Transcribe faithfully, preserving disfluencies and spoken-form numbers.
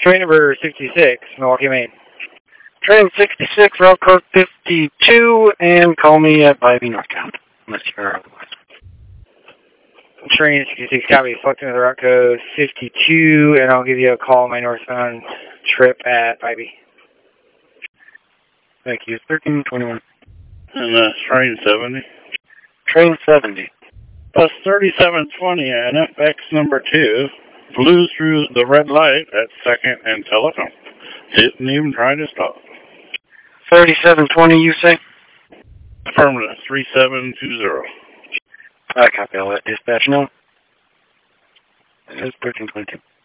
Train number sixty-six, Milwaukee, Maine. Train sixty-six, route code fifty-two, and call me at Bybee Northbound, unless you're otherwise. Train sixty-six, copy, selecting the route code fifty-two, and I'll give you a call on my northbound trip at Bybee. Thank you. thirteen twenty-one. And uh, train seventy. Train seventy. Bus thirty-seven twenty and F X number two flew through the red light at second and Telecom. Didn't even try to stop. thirty-seven twenty, you say? Affirmative, three seven two zero. I copy. I'll let dispatch know. It's thirteen twenty-two.